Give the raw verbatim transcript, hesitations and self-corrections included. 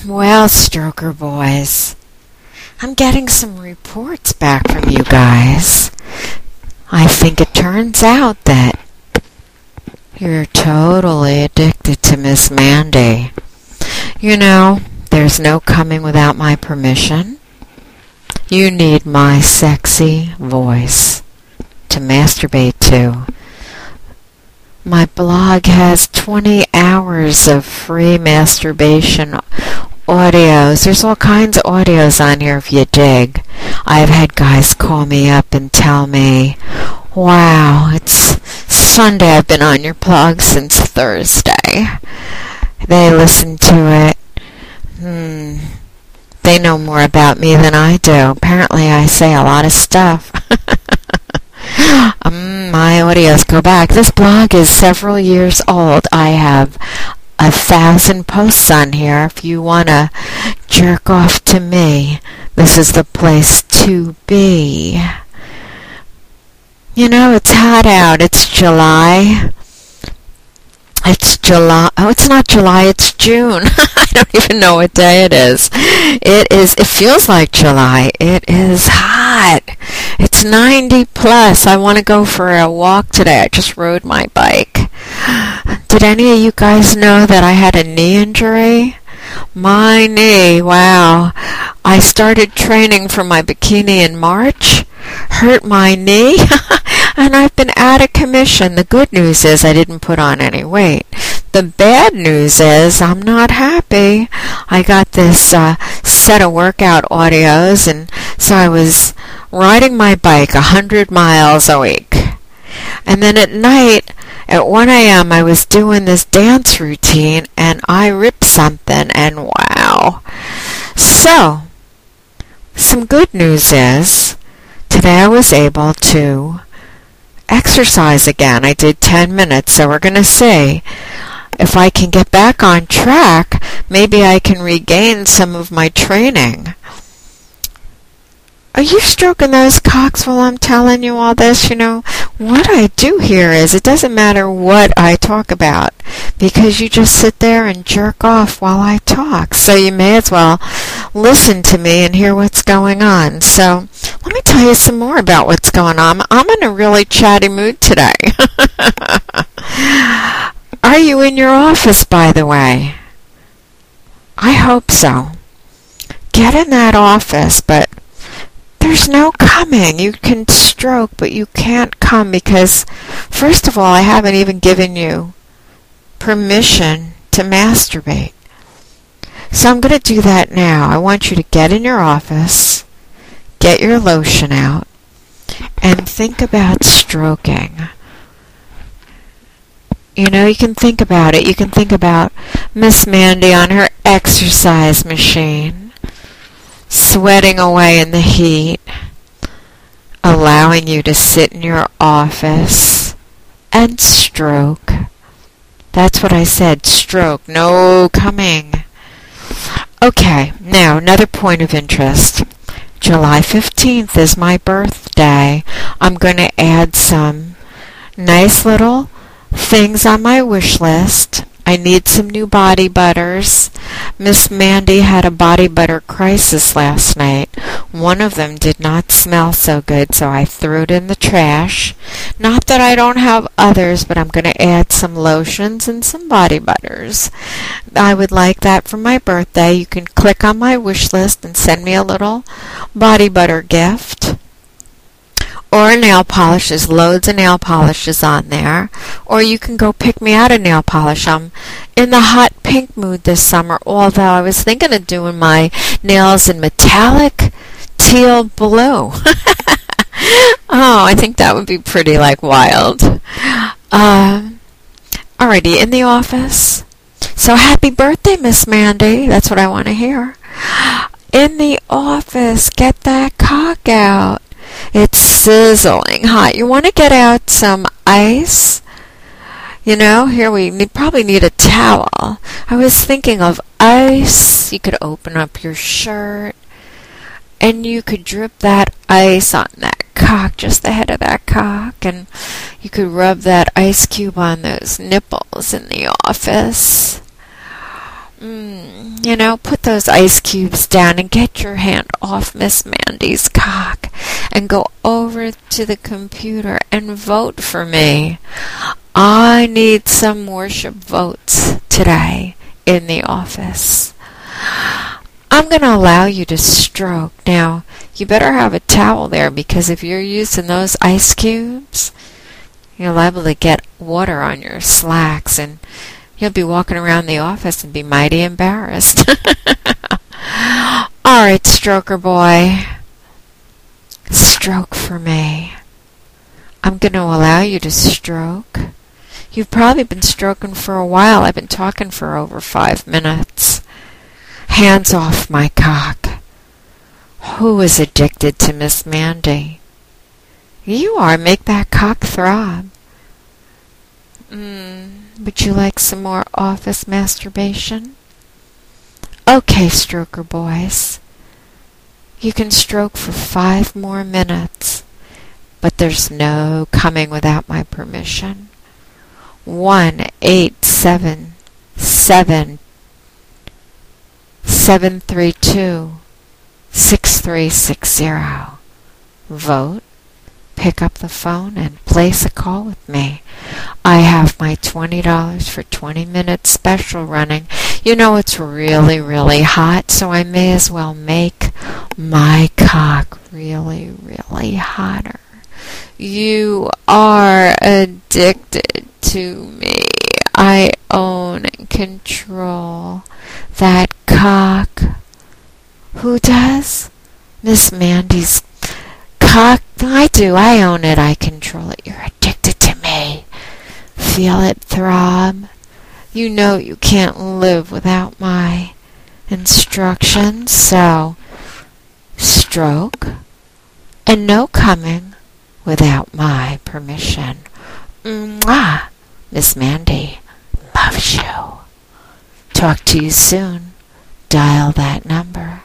Well, Stroker boys, I'm getting some reports back from you guys. I think it turns out that you're totally addicted to Miss Mandy. You know, there's no coming without my permission. You need my sexy voice to masturbate to. My blog has twenty hours of free masturbation audios. There's all kinds of audios on here if you dig. I've had guys call me up and tell me, wow, it's Sunday, I've been on your blog since Thursday. They listen to it. Hmm. They know more about me than I do. Apparently I say a lot of stuff. um, my audios go back. This blog is several years old. I have a thousand posts on here. If you want to jerk off to me, this is the place to be. You know, it's hot out. It's July. It's July. Oh, it's not July. It's June. I don't even know what day it is. It is. It feels like July. It is hot. It's ninety plus. I want to go for a walk today. I just rode my bike. Did any of you guys know that I had a knee injury? My knee. Wow. I started training for my bikini in March. Hurt my knee. And I've been out of commission. The good news is I didn't put on any weight. The bad news is I'm not happy. I got this uh, set of workout audios, and so I was riding my bike a hundred miles a week. And then at night, at one a.m., I was doing this dance routine, and I ripped something, and wow. So, some good news is today I was able to exercise again. I did ten minutes, so we're going to see if I can get back on track. Maybe I can regain some of my training. Are you stroking those cocks while I'm telling you all this? You know, what I do here is it doesn't matter what I talk about, because you just sit there and jerk off while I talk. So you may as well listen to me and hear what's going on. So let me tell you some more about what's going on. I'm in a really chatty mood today. Are you in your office, by the way? I hope so. Get in that office, but there's no coming. You can stroke, but you can't come because, first of all, I haven't even given you permission to masturbate. So I'm going to do that now. I want you to get in your office, get your lotion out, and think about stroking. You know, you can think about it. You can think about Miss Mandy on her exercise machine, sweating away in the heat, allowing you to sit in your office and stroke. That's what I said, stroke, no coming. Okay, now another point of interest. July fifteenth is my birthday. I'm going to add some nice little things on my wish list. I need some new body butters. Miss Mandy had a body butter crisis last night. One of them did not smell so good, so I threw it in the trash. Not that I don't have others, but I'm going to add some lotions and some body butters. I would like that for my birthday. You can click on my wish list and send me a little body butter gift. Or nail polish. There's loads of nail polishes on there. Or you can go pick me out a nail polish. I'm in the hot pink mood this summer, although I was thinking of doing my nails in metallic teal blue. Oh, I think that would be pretty, like, wild. Uh, alrighty, in the office. So happy birthday, Miss Mandy. That's what I want to hear. In the office, get that cock out. It's sizzling hot. You want to get out some ice. You know, here we need, probably need a towel. I was thinking of ice. You could open up your shirt, and you could drip that ice on that cock, just the head of that cock, and you could rub that ice cube on those nipples in the office. Mm, you know, put those ice cubes down and get your hand off Miss Mandy's cock and go over to the computer and vote for me. I need some worship votes today in the office. I'm going to allow you to stroke. Now, you better have a towel there, because if you're using those ice cubes, you're liable to get water on your slacks, and you'll be walking around the office and be mighty embarrassed. All right, stroker boy, stroke for me. I'm going to allow you to stroke. You've probably been stroking for a while. I've been talking for over five minutes. Hands off my cock. Who is addicted to Miss Mandy? You are. Make that cock throb. Mm, would you like some more office masturbation? Okay, stroker boys. You can stroke for five more minutes, but there's no coming without my permission. One eight seven seven seven three two six three six zero. Vote. Pick up the phone and place a call with me. I have my twenty dollars for twenty minutes special running. You know it's really, really hot, so I may as well make my cock really, really hotter. You are addicted to me. I own and control that cock. Who does? Miss Mandy's cock. I do. I own it. I control it. You're addicted to me. Feel it throb. You know you can't live without my instructions, so stroke and no coming without my permission. Mwah! Miss Mandy loves you. Talk to you soon. Dial that number.